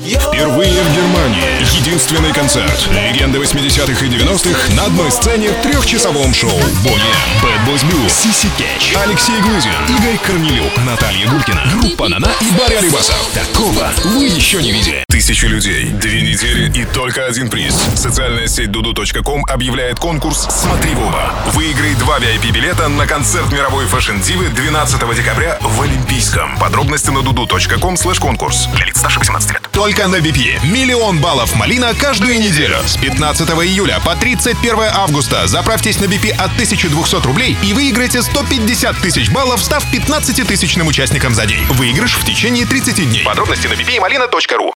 Впервые в Германии единственный концерт легенды 80-х и 90-х на одной сцене в трехчасовом шоу. Бони, Bad Boys Blue, Сиси Кетч, Алексей Глызин, Игорь Корнелюк, Наталья Губкина, группа «Нана» и Боря Рибасов. Такого вы еще не видели. 1000 людей, 2 недели и только один приз. Социальная сеть dudu.com объявляет конкурс «Смотри в оба». Выиграй 2 VIP-билета на концерт мировой фэшн-дивы 12 декабря в Олимпийском. Подробности на dudu.com/конкурс. Для лиц старше 18 лет. Только на BP. 1 000 000 баллов малина каждую неделю. С 15 июля по 31 августа заправьтесь на BP от 1200 рублей и выиграйте 150 тысяч баллов, став 15-тысячным участником за день. Выигрыш в течение 30 дней. Подробности на bpmalina.ru.